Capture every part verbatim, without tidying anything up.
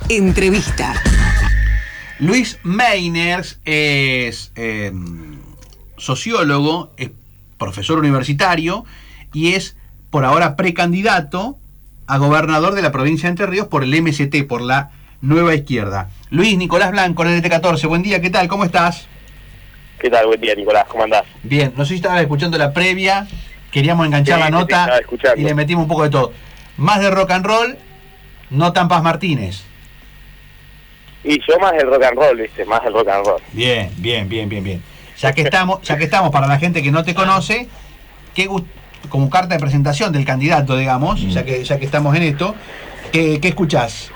Entrevista. Luis Meiners es eh, sociólogo, es profesor universitario y es por ahora precandidato a gobernador de la provincia de Entre Ríos por el M S T, por la Nueva Izquierda. Luis, Nicolás Blanco, N T catorce, buen día, ¿qué tal? ¿Cómo estás? ¿Qué tal? Buen día, Nicolás, ¿cómo andás? Bien, no sé si estabas escuchando la previa, queríamos enganchar Sí, la sí, nota sí, y le metimos un poco de todo. Más de rock and roll, no tan Paz Martínez. Y yo más el rock and roll, ¿viste? Más el rock and roll. Bien, bien, bien, bien, bien. Ya que estamos, ya que estamos para la gente que no te conoce, qué gust- como carta de presentación del candidato, digamos, mm. ya que ya que estamos en esto, ¿qué, qué escuchás?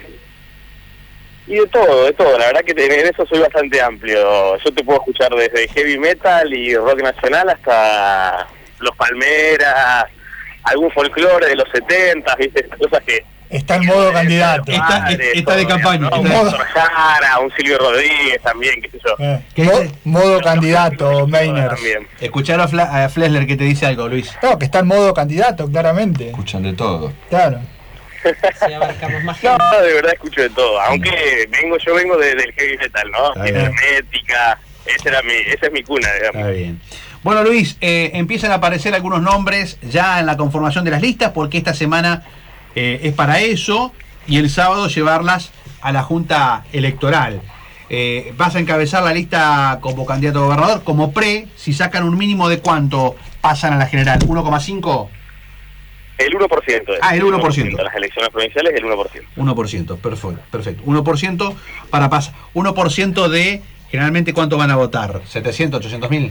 Y de todo, de todo. La verdad que en eso soy bastante amplio. Yo te puedo escuchar desde heavy metal y rock nacional hasta Los Palmeras, algún folclore de los setenta, ¿viste? Estas cosas que... Está en modo candidato. Está, Madre, está todo, de campaña. ¿no? Un Néstor Jara, un Silvio Rodríguez también, qué sé yo. Eh, ¿Qué mo- dice? modo candidato, Meiners. También. Escuchar a, Fla- a Flesler que te dice algo, Luis. No, que está en modo candidato, claramente. Escuchan de todo. Claro. Si abarcamos más No, gente. de verdad escucho de todo. Aunque vengo, yo vengo de, del heavy metal, ¿no? Está bien. Hermética, esa era mi, esa es mi cuna, digamos. Está bien. Bueno, Luis, eh, empiezan a aparecer algunos nombres ya en la conformación de las listas, porque esta semana eh, es para eso, y el sábado llevarlas a la Junta Electoral. Eh, vas a encabezar la lista como candidato a gobernador, como pre, si sacan un mínimo de cuánto pasan a la general, ¿uno coma cinco? El uno por ciento. Ah, el uno por ciento. Las elecciones provinciales, el uno por ciento. uno por ciento, perfecto, perfecto. uno por ciento para pasar. uno por ciento de, generalmente, ¿cuánto van a votar? ¿setecientos, ochocientos mil?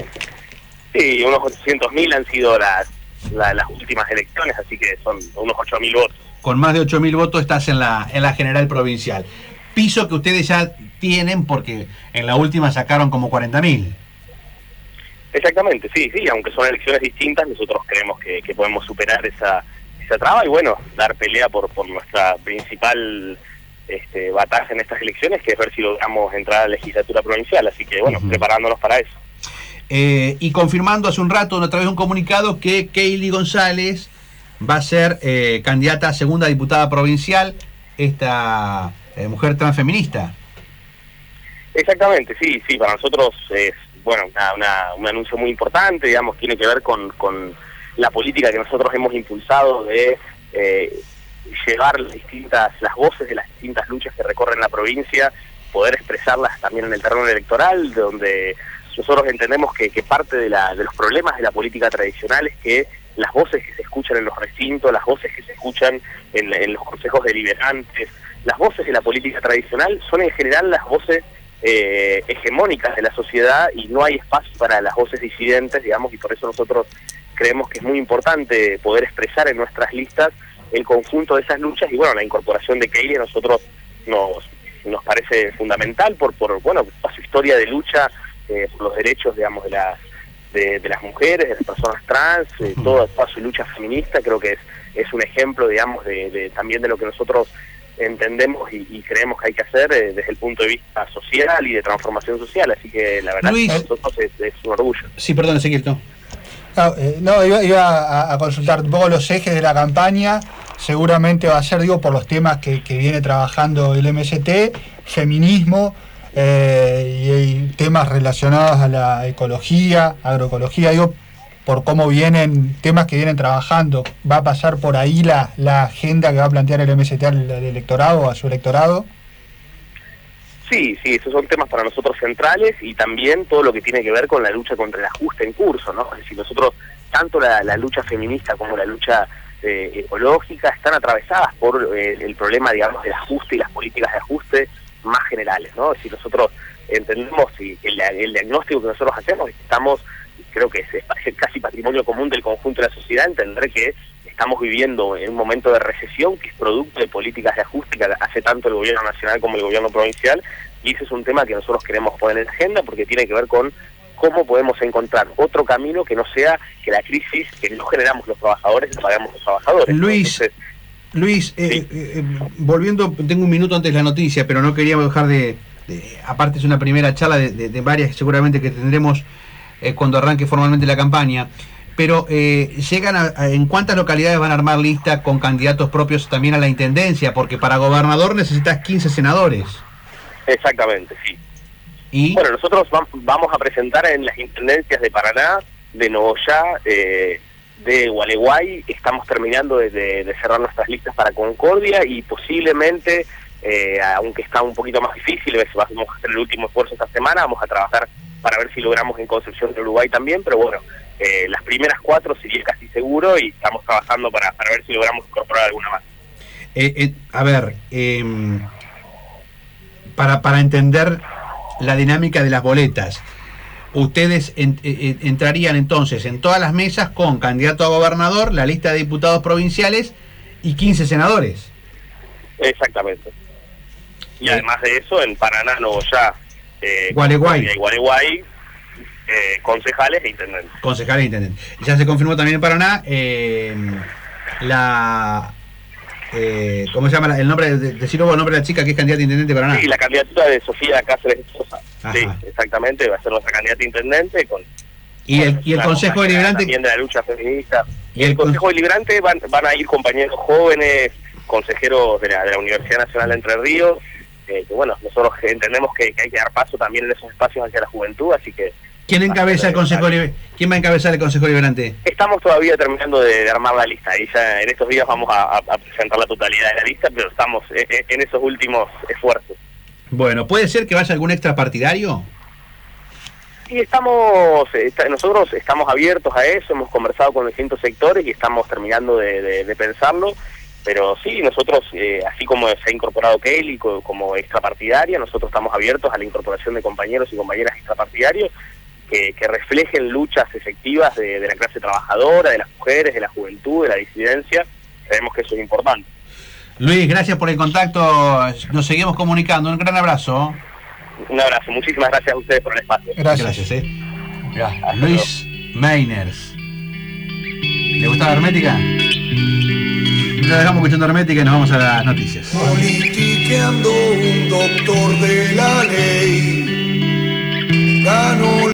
Sí, unos ochocientos mil han sido las, la, las últimas elecciones, así que son unos ocho mil votos. Con más de ocho mil votos estás en la, en la general provincial. Piso que ustedes ya tienen porque en la última sacaron como cuarenta mil. Exactamente, sí, sí, aunque son elecciones distintas, nosotros creemos que, que podemos superar esa, esa traba y bueno, dar pelea por, por nuestra principal este, batalla en estas elecciones, que es ver si logramos entrar a la legislatura provincial, así que bueno, Uh-huh. preparándonos para eso. Eh, y confirmando hace un rato, a través de un comunicado, que Keili González va a ser eh, candidata a segunda diputada provincial, esta eh, mujer transfeminista. Exactamente, sí, sí, para nosotros es, bueno, una, una, un anuncio muy importante, digamos, tiene que ver con, con la política que nosotros hemos impulsado de eh, llevar las distintas, las voces de las distintas luchas que recorren la provincia, poder expresarlas también en el terreno electoral, donde nosotros entendemos que, que parte de, la, de los problemas de la política tradicional es que las voces que se escuchan en los recintos, las voces que se escuchan en, en los consejos deliberantes, las voces de la política tradicional son en general las voces eh, hegemónicas de la sociedad y no hay espacio para las voces disidentes, digamos, y por eso nosotros creemos que es muy importante poder expresar en nuestras listas el conjunto de esas luchas y bueno, la incorporación de Keili a nosotros nos, nos parece fundamental por, por bueno, por su historia de lucha eh, por los derechos, digamos, de las De, de las mujeres, de las personas trans, eh, toda, toda su lucha feminista, creo que es, es un ejemplo, digamos, de, de también de lo que nosotros entendemos y, y creemos que hay que hacer eh, desde el punto de vista social y de transformación social, así que la verdad Luis, para nosotros es, es un orgullo. Sí, perdón, Ezequiel, no. No, eh, no iba, iba a, a consultar un poco los ejes de la campaña. Seguramente va a ser, digo, por los temas que, que viene trabajando el M S T, feminismo, Eh, y hay temas relacionados a la ecología, agroecología, digo, por cómo vienen, temas que vienen trabajando. ¿Va a pasar por ahí la, la agenda que va a plantear el M S T al, al electorado, a su electorado? Sí, sí, esos son temas para nosotros centrales y también todo lo que tiene que ver con la lucha contra el ajuste en curso, ¿no? Es decir, nosotros, tanto la, la lucha feminista como la lucha eh, ecológica están atravesadas por eh, el problema, digamos, del ajuste y las políticas de ajuste más generales, ¿no? Es decir, nosotros entendemos y el, el diagnóstico que nosotros hacemos es que estamos, creo que es, es casi patrimonio común del conjunto de la sociedad, entender que estamos viviendo en un momento de recesión que es producto de políticas de ajuste que hace tanto el gobierno nacional como el gobierno provincial, y ese es un tema que nosotros queremos poner en la agenda porque tiene que ver con cómo podemos encontrar otro camino que no sea que la crisis que no generamos los trabajadores la pagamos los trabajadores. Luis, Entonces, Luis, eh, Sí. eh, volviendo, tengo un minuto antes de la noticia, pero no quería dejar de, de aparte es una primera charla de, de, de varias seguramente que tendremos eh, cuando arranque formalmente la campaña. pero eh, llegan a, a- ¿en cuántas localidades van a armar lista con candidatos propios también a la intendencia? Porque para gobernador necesitas quince senadores. Exactamente, sí. Y Bueno, nosotros vam- vamos a presentar en las intendencias de Paraná, de Nogoyá, eh, de Gualeguay. Estamos terminando de, de- de cerrar nuestras listas para Concordia y posiblemente, eh, aunque está un poquito más difícil, ves, vamos a hacer el último esfuerzo esta semana, vamos a trabajar para ver si logramos en Concepción de Uruguay también, pero bueno, eh, las primeras cuatro sería casi seguro y estamos trabajando para, para ver si logramos incorporar alguna más. Eh, eh, a ver, eh, para, para entender la dinámica de las boletas, ustedes en- eh, entrarían entonces en todas las mesas con candidato a gobernador, la lista de diputados provinciales y quince senadores. Exactamente. Y Bien. además de eso, en Paraná, Nogoyá, eh, Gualeguay. Concordia y Gualeguay, eh, concejales e intendentes. Concejales e intendentes. Ya se confirmó también en Paraná eh, la... Eh, ¿Cómo se llama la- el nombre? De, decirlo vos, el nombre de la chica que es candidata a intendente de Paraná. Sí, la candidatura de Sofía Cáceres de Sosa. Ajá. Sí, exactamente, va a ser nuestra candidata a intendente. Con, Y el, con y el una Consejo compañera Deliberante... también de la lucha feminista. Y Y el el con- Consejo Deliberante van, van a ir compañeros jóvenes, consejeros de la, de la Universidad Nacional de Entre Ríos, eh, que bueno, nosotros entendemos que, que hay que dar paso también en esos espacios hacia la juventud, así que ¿Quién encabeza el Consejo Liber- ¿Quién va a encabezar el Consejo Deliberante? estamos todavía terminando de, de armar la lista y ya en estos días vamos a, a- a presentar la totalidad de la lista, pero estamos eh, eh, en esos últimos esfuerzos. Bueno, ¿puede ser que vaya algún extrapartidario? Y estamos, eh, está- nosotros estamos abiertos a eso, hemos conversado con distintos sectores y estamos terminando de, de- de pensarlo, pero sí, nosotros, eh, así como se ha incorporado Kelly co- como extrapartidaria, nosotros estamos abiertos a la incorporación de compañeros y compañeras extrapartidarios que, que reflejen luchas efectivas de, de la clase trabajadora, de las mujeres, de la juventud, de la disidencia. Creemos que eso es importante. Luis, gracias por el contacto. Nos seguimos comunicando. Un gran abrazo. Un abrazo, muchísimas gracias a ustedes por el espacio. Gracias. Gracias, eh. Mirá, Luis Meiners. ¿Le gusta la hermética? Nos dejamos escuchando hermética y nos vamos a las noticias. Politiqueando un doctor de la ley. Ganó